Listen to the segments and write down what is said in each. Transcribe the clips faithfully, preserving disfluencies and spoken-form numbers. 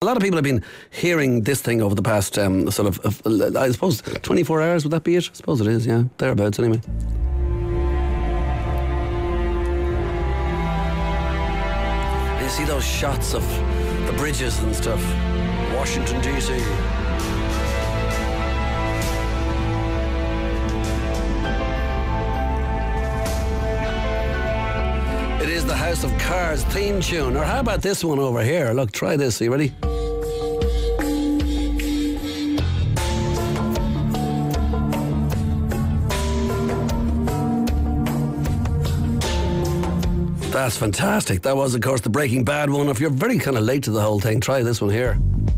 lot of people have been hearing this thing over the past um, sort of, uh, I suppose, twenty-four hours. Would that be it? I suppose it is. Yeah, thereabouts. Anyway. You see those shots of the bridges and stuff. Washington D C. It is the House of Cards theme tune. Or how about this one over here? Look, try this. Are you ready? That's fantastic. That was, of course, the Breaking Bad one. If you're very kind of late to the whole thing, try this one here.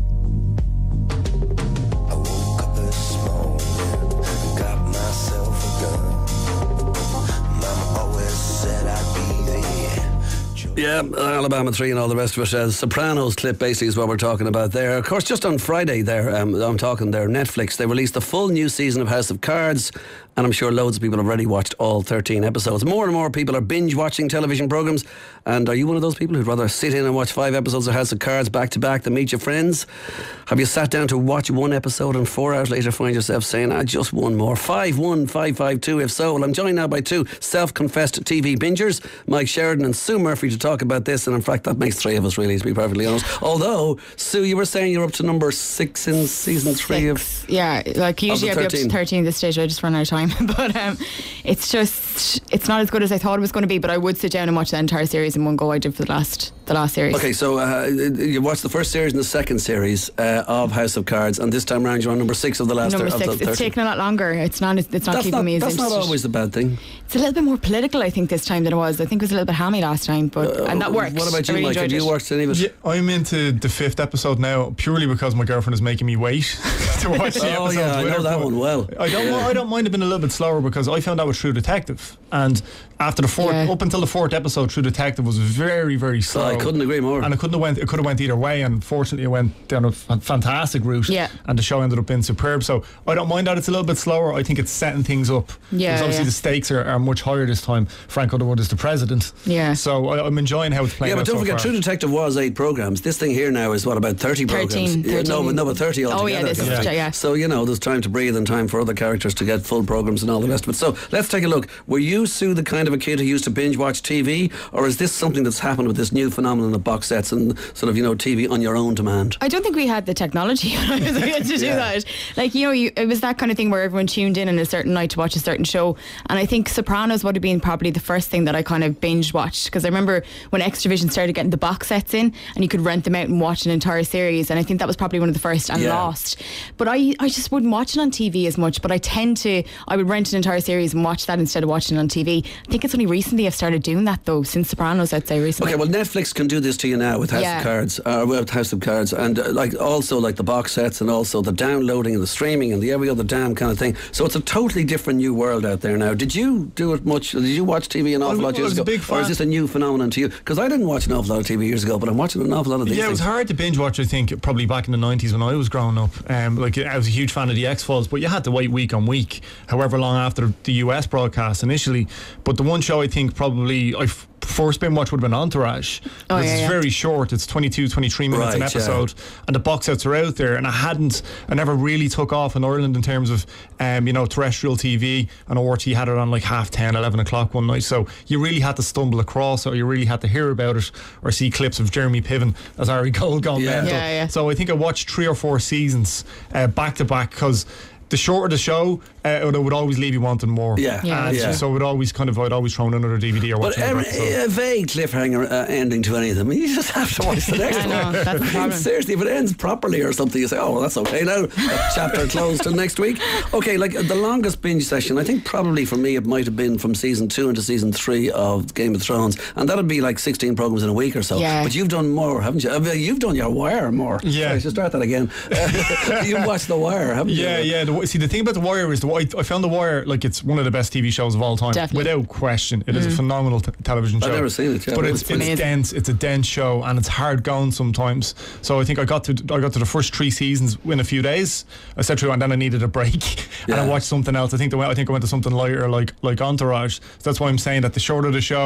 Yeah, Alabama three and all the rest of it. Uh, Sopranos clip basically is what we're talking about there. Of course, just on Friday there, um, I'm talking there, Netflix, they released the full new season of House of Cards, and I'm sure loads of people have already watched all thirteen episodes. More and more people are binge watching television programmes. And are you one of those people who'd rather sit in and watch five episodes of House of Cards back to back than meet your friends? Have you sat down to watch one episode and four hours later find yourself saying, ah, just one more? five one five five two if so. Well, I'm joined now by two self-confessed T V bingers, Mike Sheridan and Sue Murphy, to talk about this. And in fact, that makes three of us, really, to be perfectly honest. Although, Sue, you were saying you're up to number six in season three six. of Yeah, like usually I'd be up to thirteen at this stage. I just run out of time. But um, it's just, it's not as good as I thought it was going to be. But I would sit down and watch the entire series in one go. I did for the last the last series. Okay, so uh, you watched the first series and the second series uh, of House of Cards, and this time around you're on number six of the last. Number of six. the it's taken a lot longer. It's not. It's not that's keeping not, me as That's interested. not always the bad thing. It's a little bit more political, I think, this time than it was. I think it was a little bit hammy last time, but uh, and that worked. What about you, really Mike? Have you it. watched any of it? Yeah, I'm into the fifth episode now, purely because my girlfriend is making me wait to watch the oh episodes. yeah, I know that one well. I don't. I don't mind it being a little bit slower because I found out with True Detective, and after the fourth, yeah. up until the fourth episode, True Detective was very, very slow. Oh, I couldn't agree more. And it couldn't have went. It could have went either way, and fortunately, it went down a f- fantastic route. Yeah. And the show ended up being superb. So I don't mind that it's a little bit slower. I think it's setting things up. Yeah. Because obviously yeah. the stakes are, are much higher this time. Frank Underwood is the president. Yeah. So I, I'm enjoying how it's playing. Yeah, but out don't so forget, far. True Detective was eight programs. This thing here now is what, about thirty programs? thirteen, Yeah, no, but no, but thirty altogether. Oh yeah, this is Yeah. yeah. So you know, there's time to breathe and time for other characters to get full programs and all the rest of it. So let's take a look. Were you, Sue, the kind of a kid who used to binge watch T V, or is this something that's happened with this new phenomenon of box sets and sort of, you know, T V on your own demand? I don't think we had the technology when I was a kid to do Yeah. that. Like, you know, you, it was that kind of thing where everyone tuned in on a certain night to watch a certain show. And I think Sopranos would have been probably the first thing that I kind of binge watched, because I remember when Xtravision started getting the box sets in and you could rent them out and watch an entire series, and I think that was probably one of the first, and Yeah. Lost. But I, I just wouldn't watch it on T V as much, but I tend to, I would rent an entire series and watch that instead of watching it on T V. I think it's only recently I've started doing that though, since Sopranos, I'd say recently. Okay, well, Netflix can do this to you now with House Yeah. of Cards, uh, with House of Cards, and uh, like also like the box sets and also the downloading and the streaming and the every other damn kind of thing. So it's a totally different new world out there now. Did you do it much? Did you watch T V an awful I lot years was a ago, big or fan. is this a new phenomenon to you? Because I didn't watch an awful lot of T V years ago, but I'm watching an awful lot of these Yeah, it was things. hard to binge watch, I think, probably back in the nineties when I was growing up. Um, like, I was a huge fan of the X-Files, but you had to wait week on week, however long after the U S broadcast initially. But the one show I think probably I f- first binge watch would have been Entourage. Oh, Because yeah, it's yeah. very short. It's twenty-two, twenty-three minutes Right, an yeah. episode, and the box sets are out there. And I hadn't, I never really took off in Ireland in terms of, um, you know, terrestrial T V. And O R T had it on like half ten, eleven o'clock one night. So you really had to stumble across, or you really had to hear about it, or see clips of Jeremy Piven as Ari Gold gone Yeah. mental. Yeah, yeah. So I think I watched three or four seasons uh, back to back, because the shorter the show, uh, it would always leave you wanting more. Yeah. Yeah, And yeah. so it would always kind of, I'd always throw in another D V D or watch But another every, episode. a vague cliffhanger uh, ending to any of them. You just have to watch the next I know, one. that's the I mean, problem. seriously, if it ends properly or something, you say, oh, well, that's okay now. Chapter closed till next week. Okay, like the longest binge session, I think probably for me it might have been from season two into season three of Game of Thrones, and that'd be like sixteen programs in a week or so. Yeah. But you've done more, haven't you? I mean, you've done your Wire more. Yeah. Sorry, I should start that again. You've watched The Wire, haven't you? Yeah, yeah. The, see, the thing about The Wire is, the, I, I found The Wire, like, it's one of the best T V shows of all time. Definitely. Without question. It is a phenomenal t- television show. I've never seen it, yeah, But but it's, it's it's amazing. dense. It's a dense show, and it's hard going sometimes. So I think I got to I got to the first three seasons in a few days. I said through, and then I needed a break, and I Yeah. watched something else. I think the, I think I went to something lighter, like like Entourage. So that's why I'm saying that the shorter the show,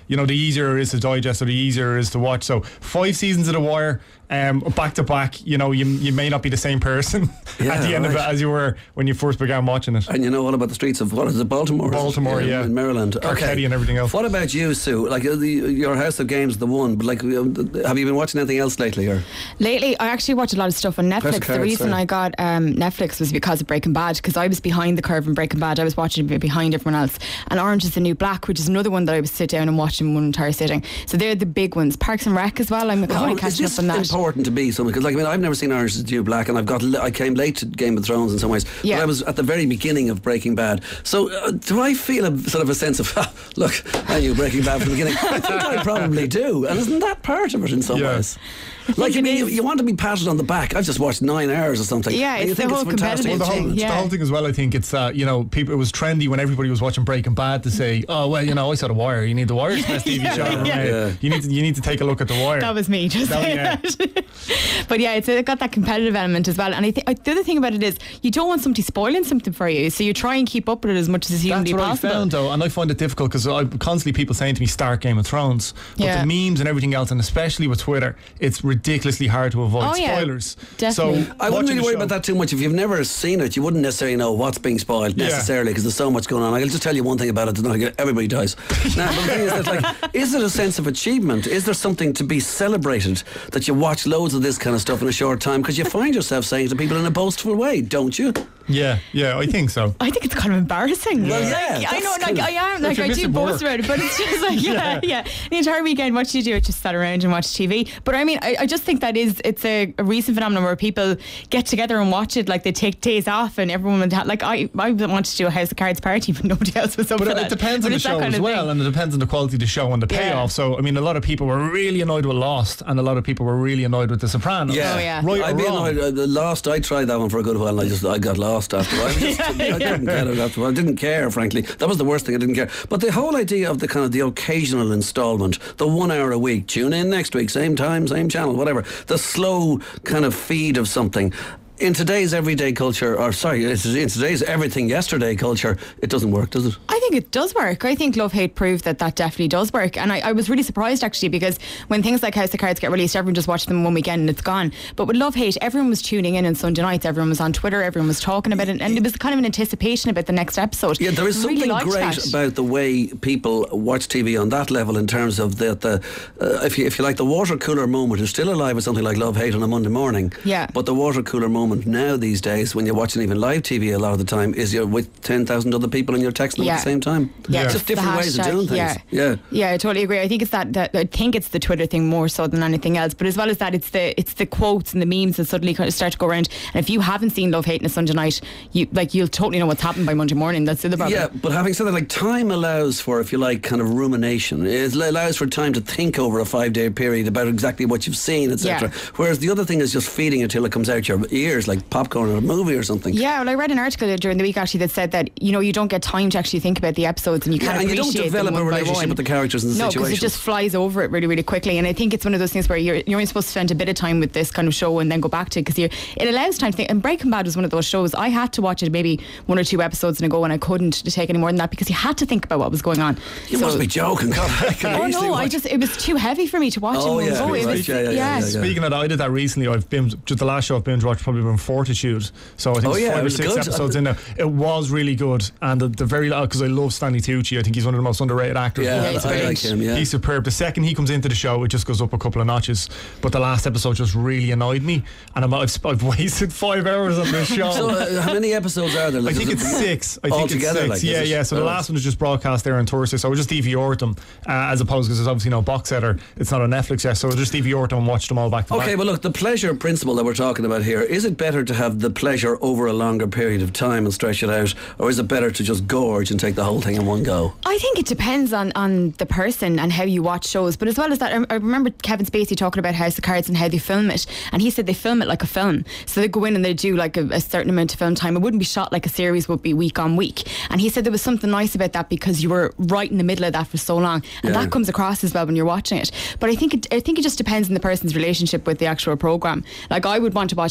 you know, the easier it is to digest or the easier it is to watch. So five seasons of The Wire, um, back to back, you know, you you may not be the same person Yeah, at the end right. of it as you were when you first began watching it. And you know all about the streets of, what is it, Baltimore? Baltimore, yeah. In Maryland. Carcetti and everything else. What about you, Sue? Like, uh, the, your House of Games, the one, but like, uh, have you been watching anything else lately? Or Lately, I actually watch a lot of stuff on Press Netflix. cards, the reason sorry. I got um, Netflix was because of Breaking Bad, because I was behind the curve in Breaking Bad. I was watching it behind everyone else. And Orange is the New Black, which is another one that I would sit down and watch in one entire sitting. So they're the big ones. Parks and Rec as well. I'm kind Well, of is catching this up on that. important to be something? Because, like, I mean, I've never seen Orange is the New Black, and I've got I came late to Game of Thrones in some ways. Yeah. But I was at the very beginning of Breaking Bad. So, uh, do I feel a sort of a sense of, ah, look, I knew Breaking Bad from the beginning? I think I probably do. And isn't that part of it in some Yeah. ways? Like, I it mean, you, is. you want to be patted on the back. I've just watched nine hours or something. Yeah, and you it's the think whole fantastic. competitive Well, the whole, thing, it's yeah. the whole thing as well. I think it's uh, you know, people. It was trendy when everybody was watching Breaking Bad to say, "Oh well, you know, I saw The Wire. You need The Wire. It's the best T V show ever yeah. made. Yeah. You need to you need to take a look at The Wire." That was me just That- saying yeah. that. But yeah, it's uh, got that competitive element as well. And I think uh, the other thing about it is you don't want somebody spoiling something for you, so you try and keep up with it as much as humanly That's what possible. I found though, and I find it difficult because I constantly people saying to me, "Start Game of Thrones," but Yeah. the memes and everything else, and especially with Twitter, it's ridiculously hard to avoid Oh, yeah. spoilers. Definitely. So I wouldn't watching really the worry show- about that too much. If you've never seen it, you wouldn't necessarily know what's being spoiled Yeah. necessarily, because there's so much going on. I'll just tell you one thing about it tonight. Everybody dies. Now, but the thing is that, like, is it a sense of achievement? Is there something to be celebrated that you watch loads of this kind of stuff in a short time? Because you find yourself saying to people in a boastful way, don't you? Yeah, yeah, I think so. I think it's kind of embarrassing. Well, Like, yeah, I know, that's like kind of- I am, Like like you're I do missing boast work. about it, but it's just like yeah, yeah. The entire weekend, what do you do? It's just sat around and watch T V. But I mean, I, I just think that is it's a, a recent phenomenon where people get together and watch it. Like they take days off, and everyone would ha- like I I wanted to do a House of Cards party, but nobody else was up But for it, that. it depends But on the it's that show kind as of well, thing. and it depends on the quality of the show and the Yeah. payoff. So, I mean, a lot of people were really annoyed with Lost, and a lot of people were really annoyed with The Sopranos. Yeah. Oh, yeah. Right or I'd be wrong. annoyed. Uh, the Lost, I tried that one for a good while, and I just I got lost after. I, just, I didn't get it after. I didn't care, frankly. That was the worst thing. I didn't care. But the whole idea of the kind of the occasional instalment, the one hour a week, tune in next week, same time, same channel, whatever. The slow kind of feed of something. In today's everyday culture, or sorry, in today's everything yesterday culture, it doesn't work, does it? I think it does work. I think Love Hate proved that that definitely does work. And I, I was really surprised actually, because when things like House of Cards get released, everyone just watched them one weekend and it's gone. But with Love Hate, everyone was tuning in on Sunday nights, everyone was on Twitter, everyone was talking about it, and it was kind of an anticipation about the next episode. Yeah, there is I really something liked great that. about the way people watch T V on that level, in terms of the, the uh, if you if you like, the water cooler moment is still alive with something like Love Hate on a Monday morning. Yeah. But the water cooler moment now these days, when you're watching even live T V a lot of the time, is you're with ten thousand other people and you're texting them Yeah. at the same time. Yeah, It's just the different ways of hashtag, doing things. Yeah. Yeah. yeah, I totally agree. I think it's that, that I think it's the Twitter thing more so than anything else. But as well as that, it's the it's the quotes and the memes that suddenly kind of start to go around. And if you haven't seen Love Hate on a Sunday night, you like you'll totally know what's happened by Monday morning. That's the other problem. Yeah, but having said that, like, time allows for, if you like, kind of rumination. It allows for time to think over a five-day period about exactly what you've seen, et cetera. Yeah. Whereas the other thing is just feeding it till it comes out your ears like popcorn or a movie or something. Yeah, well, I read an article during the week actually that said that you know you don't get time to actually think about the episodes, and you Yeah, can't and you don't appreciate develop them a one by relationship one. with the characters and the no, because situations. it just flies over it really, really quickly. And I think it's one of those things where you're you're only supposed to spend a bit of time with this kind of show and then go back to it, because it allows time to think. And Breaking Bad was one of those shows I had to watch it maybe one or two episodes in a go, and I couldn't take any more than that because you had to think about what was going on. You So- must be joking. God, I can Oh easily no, I watch- just it was too heavy for me to watch Oh, in one yeah, go. It right, was, yeah, yeah, yeah, yeah, yeah. Speaking of that, I did that recently. I've been just the last show I've binge watched probably been Fortitude. So I think Oh, it's yeah, five it or was six good. episodes in there. It was really good, and the, the very because I love Stanley Tucci. I think he's one of the most underrated actors. Yeah, Yeah, he's I like brilliant. him, yeah. He's superb. The second he comes into the show, it just goes up a couple of notches. But the last episode just really annoyed me, and I'm, I've, I've wasted five hours on this show. So, uh, how many episodes are there? I think it's six. I think Altogether, it's like, six. is yeah, it? yeah. So the Oh. last one is just broadcast there on Thursday. So I just D V R'd them uh, as opposed because there's obviously no box set or it's not on Netflix yet. So I just D V R'd them and watched them all back to Okay, back. well, look, the pleasure principle that we're talking about here, is it better to have the pleasure over a longer period of time and stretch it out, or is it better to just gorge and take the whole thing in one go? I think it depends on, on the person and how you watch shows. But as well as that, I, I remember Kevin Spacey talking about House of Cards and how they film it. And he said they film it like a film. So they go in and they do like a, a certain amount of film time. It wouldn't be shot like a series would be week on week. And he said there was something nice about that because you were right in the middle of that for so long. And Yeah. that comes across as well when you're watching it. But I think it, I think it just depends on the person's relationship with the actual programme. Like I would want to watch House of Cards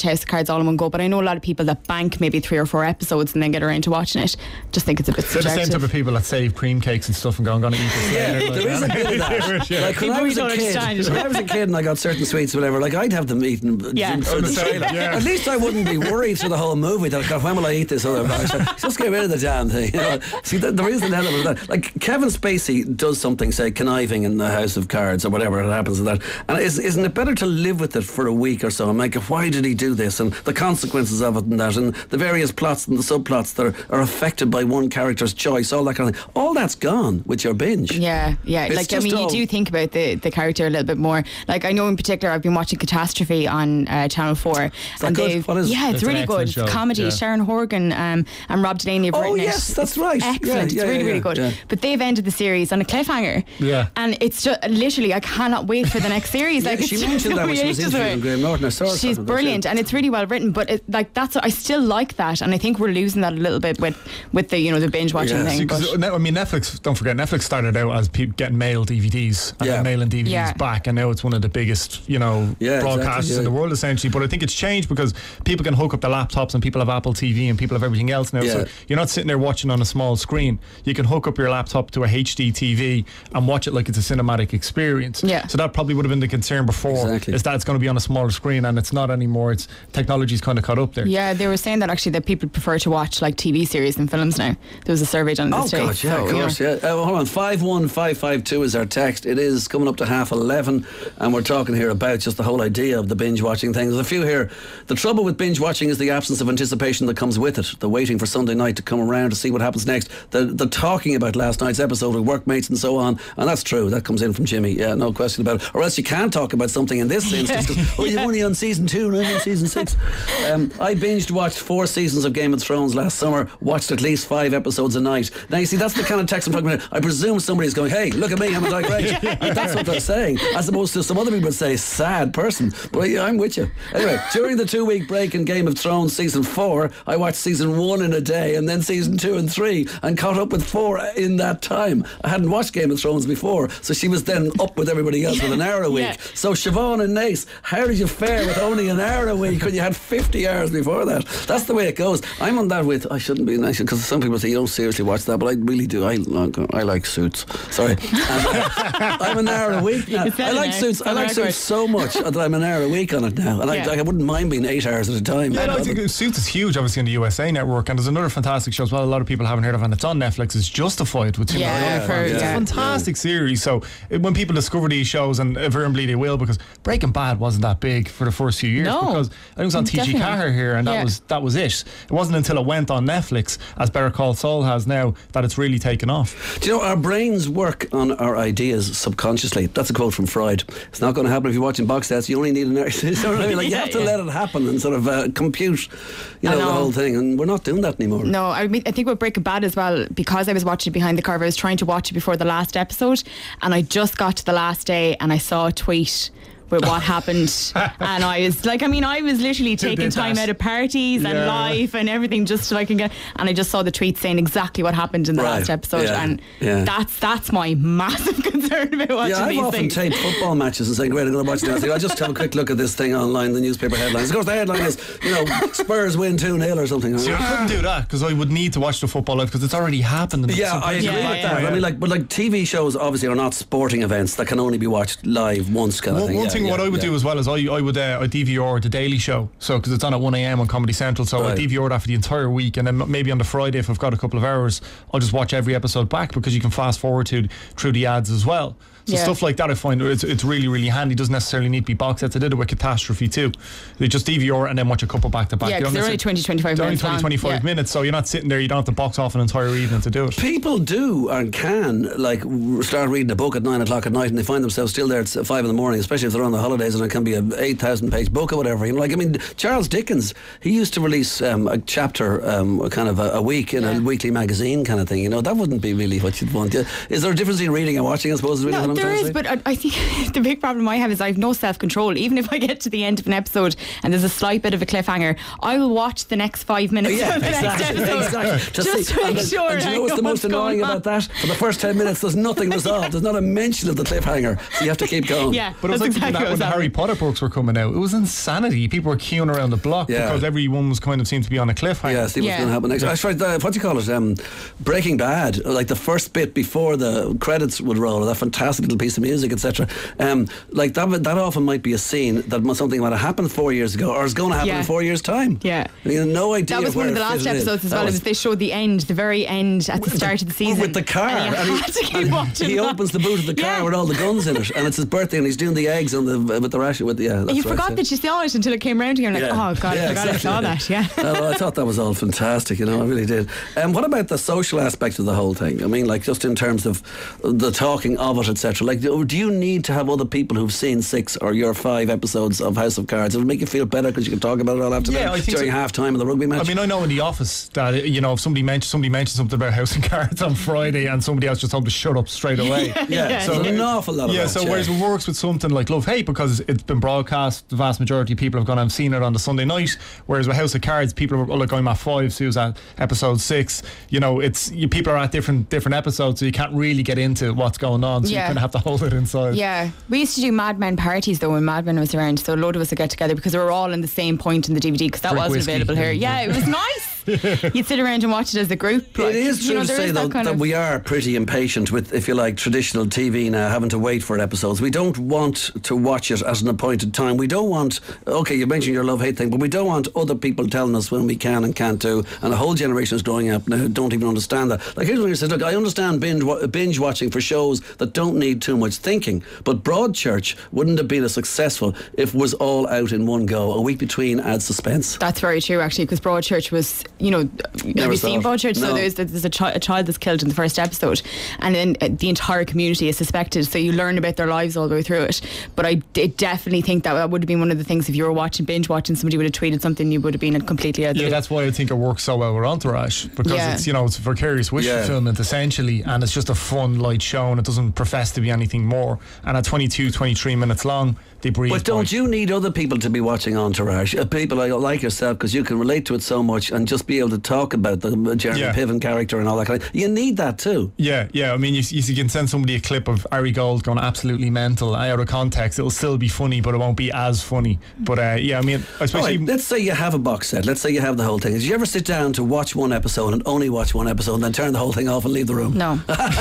Cards all in one go, but I know a lot of people that bank maybe three or four episodes and then get around to watching it. Just think it's a bit They're the subjective. same type of people that save cream cakes and stuff and go, I'm going to eat this Yeah, later. there is a bit of that. Yeah. Like when People I was who a don't kid, understand. when I was a kid and I got certain sweets, or whatever, like I'd have them eaten Yeah. through On the the side, trailer. yeah. At least I wouldn't be worried through the whole movie that, God, when will I eat this other bag? Just get rid of the damn thing. You know? See, the, there is an element of that. Like Kevin Spacey does something, say conniving in the House of Cards or whatever it happens to that, and is, isn't it better to live with it for a week or so? I'm like, why did he do this, and the consequences of it, and that, and the various plots and the subplots that are, are affected by one character's choice, all that kind of thing. All that's gone with your binge. Yeah, yeah. It's like I just mean, all- you do think about the, the character a little bit more. Like I know in particular, I've been watching Catastrophe on uh, Channel Four, that and good? they've What is it? yeah, it's, It's an really good. excellent It's show, comedy. yeah. Sharon Horgan um, and Rob Delaney have Oh, written yes, it. that's It's right. Excellent. Yeah, it's yeah, really, yeah, really good. yeah. But they've ended the series on a cliffhanger. Yeah. and it's just literally I cannot wait for the next series. Yeah, like she it's mentioned just that when she was ages interviewing away. Graham Norton. I saw her She's talking about that, brilliant, yeah. and it's really well written. But it, like that's I still like that, and I think we're losing that a little bit with with the you know the binge watching Yeah. thing. See, but- 'cause, I mean, Netflix, don't forget, Netflix started out as people getting mail D V Ds and Yeah. then mailing D V Ds Yeah. back, and now it's one of the biggest, you know, Yeah, broadcasters exactly, yeah. in the world, essentially. But I think it's changed because people can hook up their laptops and people have Apple T V and people have everything else now. Yeah. So you're not sitting there watching on a small screen. You can hook up your laptop to a H D T V and watch it like it's a cinematic experience. Yeah. So that probably would have been the concern before, Exactly. is that it's going to be on a smaller screen, and it's not anymore. It's technology's kind of caught up there. Yeah, they were saying that actually that people prefer to watch like T V series than films now. There was a survey done Oh this day. God, yeah, so, of you know. course, yeah. Uh, well, hold on, five one five five two is our text. It is coming up to half eleven, and we're talking here about just the whole idea of the binge watching thing. There's a few here. The trouble with binge watching is the absence of anticipation that comes with it. The waiting for Sunday night to come around to see what happens next. The the talking about last night's episode with workmates and so on, and that's true. That comes in from Jimmy. Yeah, no question about it. Or else you can't talk about something in this instance. 'Cause, oh, you're only on season two, and I'm on season six. Um, I binged watched four seasons of Game of Thrones last summer. Watched at least five episodes a night. Now you see, that's the kind of text I'm talking about. I presume somebody's going, "Hey, look at me, I'm a great." That's what they're saying, as opposed to some other people would say, "Sad person." But yeah, I'm with you. Anyway, during the two-week break in Game of Thrones season four, I watched season one in a day, and then season two and three, and caught up with four in that time. I hadn't watched Game of Thrones before, so she was then up with everybody else with an hour a week. Yeah. So Siobhan and Nace, how did you fare with only an hour a week when you had fifty hours before that? That's the way it goes. I'm on that with, I shouldn't be nice, because some people say you don't seriously watch that, but I really do. I like, I like Suits. Sorry. And, uh, I'm an hour a week now. You said I it like now. Suits. It's I on like record. Suits so much that I'm an hour a week on it now. And I, Yeah. like, I wouldn't mind being eight hours at a time. Yeah, no, I think Suits is huge, obviously, on the U S A network, and there's another fantastic show as well. A lot of people haven't heard of, and it's on Netflix. It's Justified with Tim Yeah, Allen. I've heard, It's yeah. a fantastic series. So it, when people discover these shows, and invariably they will, because Breaking Bad wasn't that big for the first few years, No, because I think it was on T G definitely not. Carr here, and that Yeah. was that was it. It wasn't until it went on Netflix, as Better Call Saul has now, that it's really taken off. Do you know, our brains work on our ideas subconsciously. That's a quote from Freud. It's not going to happen if you're watching box sets. You only need an hour. You know what I mean? Like, you Yeah, have to yeah. let it happen and sort of uh, compute, you know, I the know. whole thing. And we're not doing that anymore. No, I mean, I think with Breaking Bad as well, because I was watching Behind the Curve, I was trying to watch it before the last episode, and I just got to the last day and I saw a tweet with what happened, and I was like, I mean, I was literally taking did time that? out of parties and Yeah. life and everything just so I can get, and I just saw the tweet saying exactly what happened in the Right, last episode, yeah, and yeah. that's that's my massive concern about watching Yeah, I've these often things. taped football matches and saying, great, I'm going to watch now. I'll just have a quick look at this thing online, the newspaper headlines. Of course, the headline is, you know, Spurs win two nil or something. See, I couldn't do that because I would need to watch the football live because it's already happened. And Yeah, some I agree places- Yeah, with yeah, that. yeah. I mean, like, but like T V shows obviously are not sporting events that can only be watched live once, kind of One, thing. one Yeah, thing yeah, what I would yeah. do as well is I, I would uh, I D V R the Daily Show, so because it's on at one a m on Comedy Central, so I Right. D V R that for the entire week, and then maybe on the Friday if I've got a couple of hours, I'll just watch every episode back because you can fast forward to through the ads as well. So Yeah. stuff like that I find it's, it's really really handy. Doesn't necessarily need to be box sets. I did it with Catastrophe too. They just D V R and then watch a couple back to back. Yeah, You don't because they're only necessarily- twenty, twenty-five they're only minutes twenty, long. twenty-five Yeah. minutes, so you're not sitting there. You don't have to box off an entire evening to do it. People do and can like r- start reading a book at nine o'clock at night, and they find themselves still there at s- five in the morning, especially if they're on the holidays, and it can be a eight thousand page book or whatever. You know, like I mean, Charles Dickens, he used to release um, a chapter, um, kind of a, a week in Yeah. a weekly magazine, kind of thing. You know, that wouldn't be really what you'd want. Is there a difference between reading and watching? I suppose is really what No, I'm there trying to is, say? but I, I think the big problem I have is I have no self-control. Even if I get to the end of an episode and there's a slight bit of a cliffhanger, I will watch the next five minutes Yeah, of the exactly, next episode exactly. To just see- to and make the- sure. And do you I know what's the most going annoying on. about that? For the first ten minutes, there's nothing resolved. There's not a mention of the cliffhanger, so you have to keep going. Yeah, But it was that's like exactly the, when the Harry Potter books were coming out, it was insanity. People were queuing around the block Yeah. because everyone was kind of seemed to be on a cliffhanger. Yeah, see what's Yeah. going to happen next. I tried the, what do you call it? Um, Breaking Bad, like the first bit before the credits would roll, that fantastic little piece of music, et cetera. Um, like that, that often might be a scene that must, something might have happened four years ago, or is going to happen Yeah. in four years' time. Yeah. You have no idea. That was one where of the it last fitted in. episodes as That well. was- It was they showed the end, the very end at the start of the season. with the car, And you and he, had to keep and watching he that. opens the boot of the car Yeah. with all the guns in it, and it's his birthday, and he's doing the eggs on the with the ration. With the, yeah, that's You right, forgot yeah. that you saw it until it came round to you. I'm like, Yeah. oh God, Yeah, I forgot exactly, I saw yeah. that. Yeah. Oh, I thought that was all fantastic, you know, I really did. Um, what about the social aspect of the whole thing? I mean, like, just in terms of the talking of it, et cetera. Like, do do you need to have other people who've seen six or your five episodes of House of Cards? It would make you feel better because you can talk about it all afternoon Yeah, I think during so. half time of the rugby match. I mean, I know in the office that, you know, if somebody mentioned somebody mentioned something about House and Cards on Friday and somebody else just told them to shut up straight away. yeah, Yeah. so there's an awful lot of Yeah, that, so whereas it works with something like Love Hate because it's been broadcast, the vast majority of people have gone and seen it on the Sunday night. Whereas with House of Cards, people are like, I'm at five, Sue's at episode six. You know, it's you, people are at different different episodes, so you can't really get into what's going on. So Yeah. you kind of have to hold it inside. Yeah, we used to do Mad Men parties though when Mad Men was around, so a load of us would get together because we were all in the same point in the D V D because that Drink wasn't whiskey. available here. Yeah, it was nice. You'd sit around and watch it as a group. Like, It is you true know, to there say, is though, that kind that of we are pretty impatient with, if you like, traditional T V now, having to wait for episodes. We don't want to watch it at an appointed time. We don't want, okay, you mentioned your love-hate thing, but we don't want other people telling us when we can and can't do, and a whole generation is growing up now who don't even understand that. Like, here's when you said, look, I understand binge, wa- binge watching for shows that don't need too much thinking, but Broadchurch wouldn't have been as successful if it was all out in one go. A week between adds suspense. That's very true, actually, because Broadchurch was, you know, Never have you saw seen it. Broadchurch? No. So there's, there's a, chi- a child that's killed in the first episode, and then uh, the entire community is suspected. So you learn about their lives all the way through it. But I d- definitely think that that would have been one of the things if you were watching binge watching, somebody would have tweeted something, you would have been completely out. Yeah, there. that's why I think it works so well with Entourage because Yeah. it's, you know, it's vicarious wish Yeah. fulfillment essentially, and it's just a fun light show and it doesn't profess to be anything more. And at twenty-two, twenty-three minutes long, they breathe. But don't by. you need other people to be watching Entourage? Uh, people like, like yourself, because you can relate to it so much and just be able to talk about the uh, Jeremy Yeah. Piven character and all that kind of. You need that too. Yeah, yeah. I mean, you, you can send somebody a clip of Ari Gold going absolutely mental out of context. It'll still be funny, but it won't be as funny. But uh, yeah, I mean, All especially. right, let's say you have a box set. Let's say you have the whole thing. Did you ever sit down to watch one episode and only watch one episode and then turn the whole thing off and leave the room? No.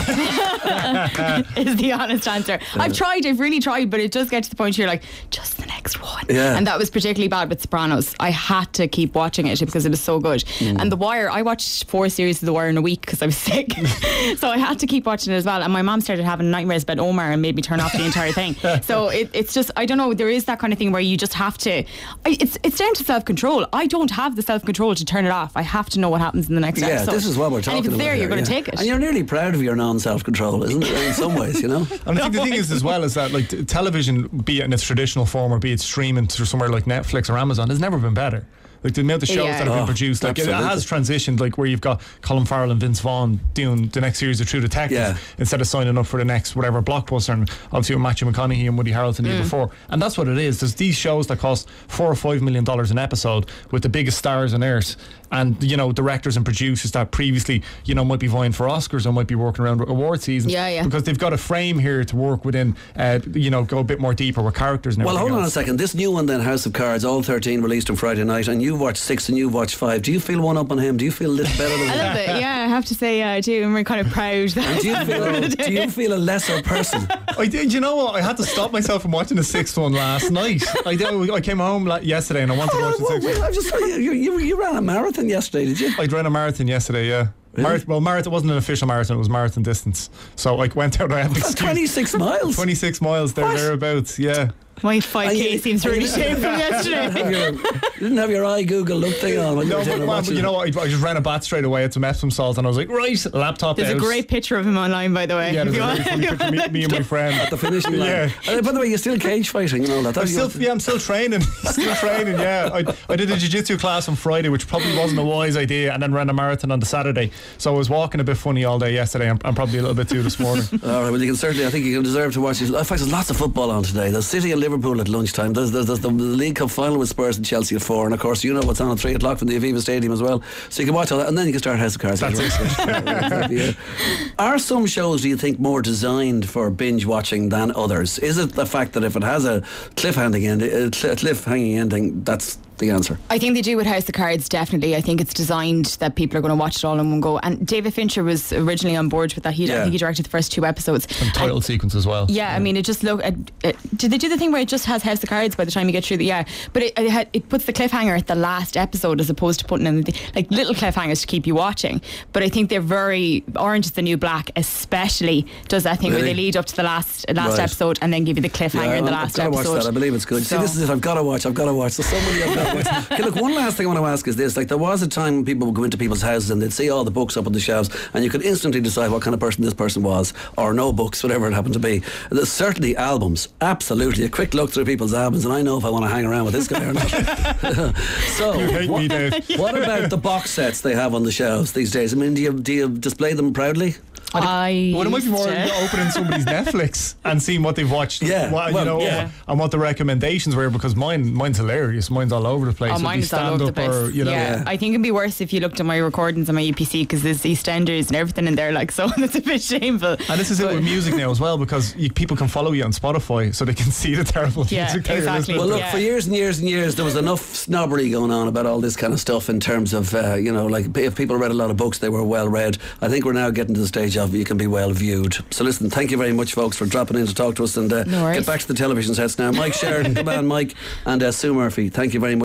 Is the honest answer. I've tried, I've really tried, but it does get to the point where you're like, just the next one. Yeah. And that was particularly bad with Sopranos. I had to keep watching it because it was so good. And The Wire, I watched four series of The Wire in a week because I was sick. So I had to keep watching it as well. And my mom started having nightmares about Omar and made me turn off the entire thing. So it, it's just, I don't know, there is that kind of thing where you just have to, I, it's it's down to self-control. I don't have the self-control to turn it off. I have to know what happens in the next Yeah, episode. this is what we're talking And if it's about. there, here, you're going to yeah. take it. And you're nearly proud of your non-self-control, isn't it? In some ways, you know. And I think the thing is as well is that like t- television, be it in its traditional form or be it streaming through somewhere like Netflix or Amazon, has never been better. Like the amount of shows Yeah. that have been Oh, produced, like it, it absolutely. has transitioned. Like where you've got Colin Farrell and Vince Vaughn doing the next series of True Detective Yeah. instead of signing up for the next whatever blockbuster. And obviously with Matthew McConaughey and Woody Harrelson the year before, and that's what it is. There's these shows that cost four or five million dollars an episode with the biggest stars on earth, and you know directors and producers that previously you know might be vying for Oscars or might be working around award season. Yeah, yeah. Because they've got a frame here to work within. Uh, you know, go a bit more deeper with characters and Well, everything hold on a else. second. This new one then, House of Cards, all thirteen released on Friday night, and you've watched six and you've watched five. Do you feel one up on him? Do you feel a little better than A him? little bit, yeah, I have to say uh, I do, and we're kind of proud. That Do you feel, do you feel a lesser person? I did. You know what? I had to stop myself from watching the sixth one last night. I did. I came home la- yesterday and I wanted to watch the Well, sixth one. I'm just you, you, you ran a marathon yesterday, did you? I ran a marathon yesterday. Yeah. Marath- well, marathon wasn't an official marathon; it was marathon distance. So I went out. I had an That's excuse. twenty-six miles. twenty-six miles there, What? thereabouts. Yeah. My five And K you- seems and really you- shameful yesterday. Have your- you didn't have your eye Google look thing on when you No, were but, down and man, watching but you it. know what? I, I just ran a bath straight away. Had some Epsom salt, and I was like, right, laptop There's out. a great picture of him online, by the way. Yeah, if there's you a want- very funny picture of me, me and my friend At the finishing line. Yeah. And by the way, you're still cage fighting and all that. I'm That- still, yeah, I'm still training. Still training, yeah. I, I did a jiu-jitsu class on Friday, which probably wasn't a wise idea, and then ran a marathon on the Saturday. So I was walking a bit funny all day yesterday. I'm, I'm probably a little bit too this morning. All right, well, you can certainly, I think you can deserve to watch it. In fact, there's lots of football on today. The City and Liverpool at lunchtime. There's, there's, there's the League Cup final with Spurs and Chelsea at four, and of course you know what's on at three o'clock from the Aviva Stadium as well. So you can watch all that, and then you can start House of Cards. That's it. Yeah. Are some shows, do you think, more designed for binge watching than others? Is it the fact that if it has a cliffhanging ending, a cliffhanging ending, that's the answer? I think they do with House of Cards, definitely. I think it's designed that people are going to watch it all in one go. And David Fincher was originally on board with that. He, Yeah. I think he directed the first two episodes. And title And- sequence as well. Yeah, I mean, it just look. It, it, did they do the thing where it just has House of Cards by the time you get through the yeah? But it it, had, it puts the cliffhanger at the last episode as opposed to putting in the, like little cliffhangers to keep you watching. But I think they're very Orange is the New Black, especially does that thing where Really? they lead up to the last last Right. episode and then give you the cliffhanger in the I've last got to episode. watch that. I believe it's good. So- See, this is it. I've got to watch. I've got to watch. There's so many I've got to watch. Okay, look, one last thing I want to ask is this: like, there was a time when people would go into people's houses and they'd see all the books up on the shelves, and you could instantly decide what kind of person this person was, or no books, whatever it happened to be. There's certainly albums. Absolutely, a quick look through people's albums, and I know if I want to hang around with this guy or not. So, You hate what, me, Dave. what about the box sets they have on the shelves these days? I mean, do you, do you display them proudly? I Well, it might be more used to. opening somebody's Netflix and seeing what they've watched. Yeah, what, well, you know, yeah. and what the recommendations were, because mine, mine's hilarious. Mine's all over the place. Oh, It'd mine be is all over the stand-up place. or, you know, yeah. Yeah. I think it'd be worse if you looked at my recordings on my U P C because there's EastEnders and everything in there, like, so that's a bit shameful. And this is it But- with music now as well, because you, people can follow you on Spotify so they can see the terrible Yeah, music that you're exactly. listening Well, to. look, Yeah. for years and years and years, there was enough snobbery going on about all this kind of stuff in terms of, uh, you know, like if people read a lot of books, they were well read. I think we're now getting to the stage of you can be well viewed. So listen, thank you very much, folks, for dropping in to talk to us, and uh, No worries. get back to the television sets now. Mike Sheridan, come on, Mike, and uh, Sue Murphy, thank you very much.